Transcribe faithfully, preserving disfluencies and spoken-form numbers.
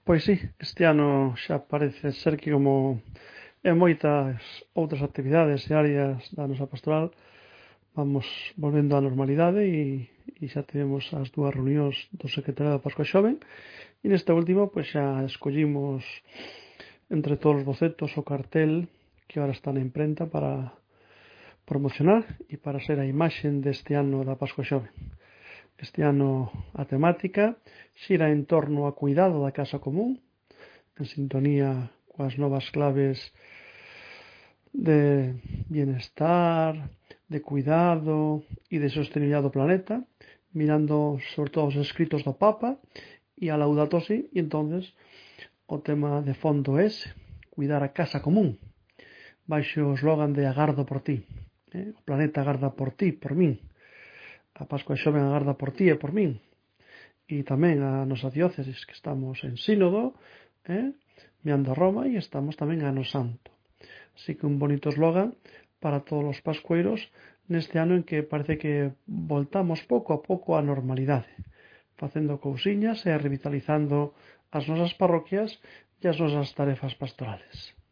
Pois sí, este ano xa parece ser que como en moitas outras actividades e áreas da nosa pastoral vamos volvendo á normalidade e, e xa temos as dúas reunións do Secretariado da Pascua Xoven e neste último pois xa escollimos entre todos os bocetos o cartel que ahora está na imprenta para promocionar e para ser a imaxe deste ano da Pascua Xoven. Este ano a temática xira en torno ao cuidado da casa común, en sintonía coas novas claves de bienestar, de cuidado e de sostenibilidade do planeta, mirando sobre todo os escritos do Papa e a Laudato Si, e entonces o tema de fondo é ese, cuidar a casa común, baixo o eslogan de agardo por ti. Eh? O planeta agarda por ti, por min. A Pascua Xoven agarda por ti e por min. E tamén a nosa diócesis, que estamos en sínodo, eh? meando a Roma, e estamos tamén a Ano Santo. Así que un bonito eslogan para todos os pascueiros neste ano en que parece que voltamos pouco a pouco á normalidade, facendo cousiñas e revitalizando as nosas parroquias e as nosas tarefas pastorales.